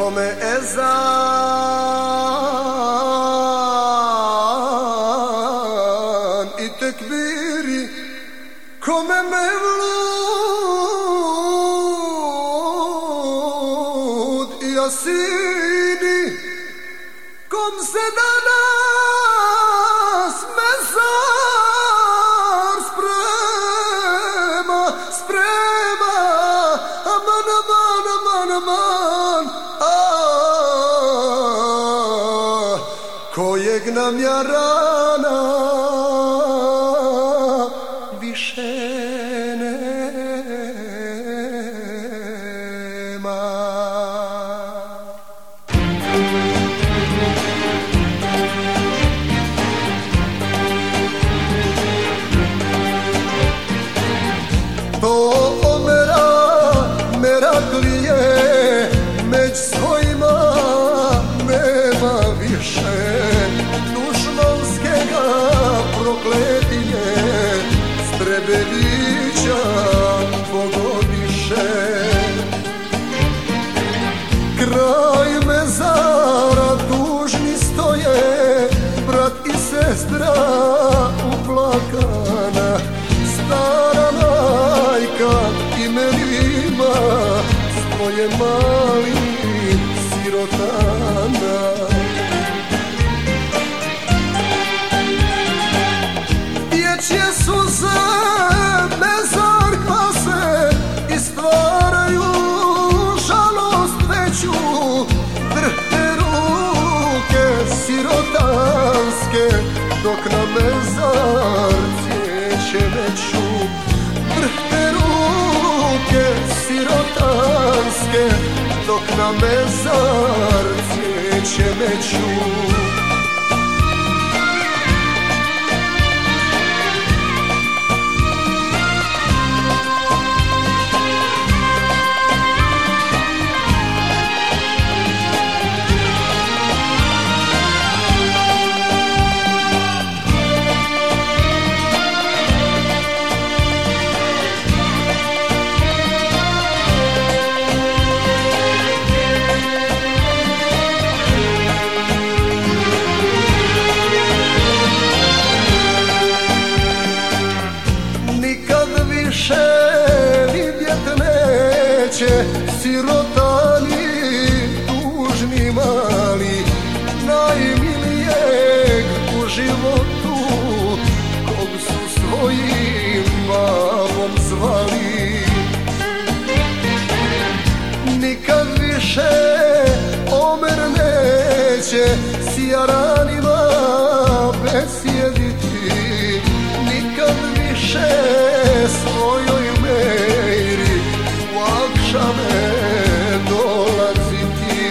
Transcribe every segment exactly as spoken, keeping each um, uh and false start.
kome ezan i tekbiri, kome mevlud i jasini, kom se danas mezar sprema, sprema, aman, aman, aman, aman, ah, kojeg nam ja rana više nema. To omera meraklije, među svojima nema više dušmanskega prokletinje, Strebelića pogodiše. Kraj mezara tužni stoje, brat i sestra uplakana, stara majka imenima svoje mali sirotana. Dječje suze mezar kvase i stvaraju žalost veću, drhte ruke sirotanske dok na mezar cvijeće meću. Drhte ruke sirotanske dok na mezar cvijeće meću. Sirotani tužni mali, najmilijeg u životu, kog su svojim mamom zvali. Nikad više Omer neće s jaranima besjediti, nikad više svojoj Mejri u akšame dolaziti.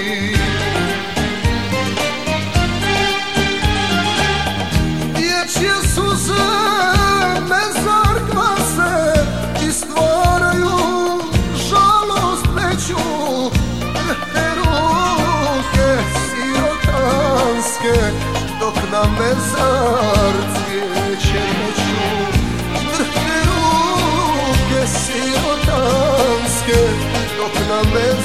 Dječje suze mezar kvase i stvaraju žalost veću, drhte ruke sirotanske dok na mezar cvijeće meću. Drhte ruke sirotanske dok na mezar